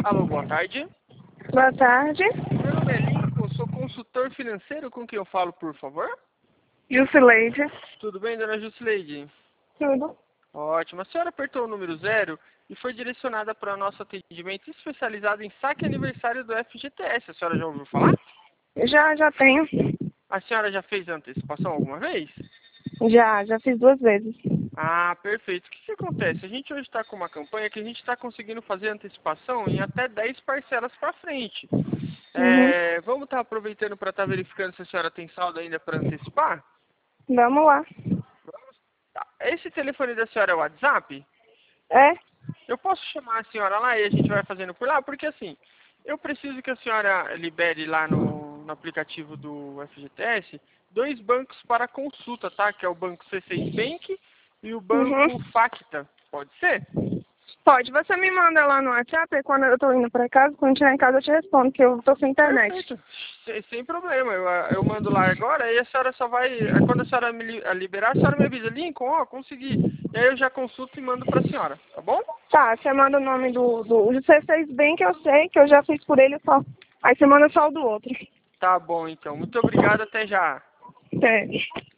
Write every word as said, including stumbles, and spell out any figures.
Alô, boa tarde. Boa tarde. Meu nome é Lincoln, sou consultor financeiro, com quem eu falo, por favor? Jusileide. Tudo bem, dona Jusileide? Tudo. Ótimo. A senhora apertou o número zero e foi direcionada para o nosso atendimento especializado em saque aniversário do F G T S. A senhora já ouviu falar? Já, já tenho. A senhora já fez antecipação alguma vez? Já, já fiz duas vezes. Ah, perfeito. O que, que acontece? A gente hoje está com uma campanha que a gente está conseguindo fazer antecipação em até dez parcelas para frente. Uhum. É, vamos estar aproveitando para estar verificando se a senhora tem saldo ainda para antecipar? Vamos lá. Tá. Esse telefone da senhora é o WhatsApp? É? Eu posso chamar a senhora lá e a gente vai fazendo por lá? Porque assim, eu preciso que a senhora libere lá no, no aplicativo do F G T S dois bancos para consulta, tá? Que é o banco C seis Bank e o banco Uhum. Facta. Pode ser? Pode. Você me manda lá no WhatsApp e quando eu tô indo pra casa, quando chegar em casa eu te respondo, que eu tô sem internet. Perfeito. Sem, sem problema. Eu, eu mando lá agora e a senhora só vai... Quando a senhora me li- liberar, a senhora me avisa. Lincoln, ó, consegui. E aí eu já consulto e mando pra senhora, tá bom? Tá, você manda o nome do, do o C seis bem que eu sei, que eu já fiz por ele só. Aí você manda só o do outro. Tá bom, então. Muito obrigado. Até já. É.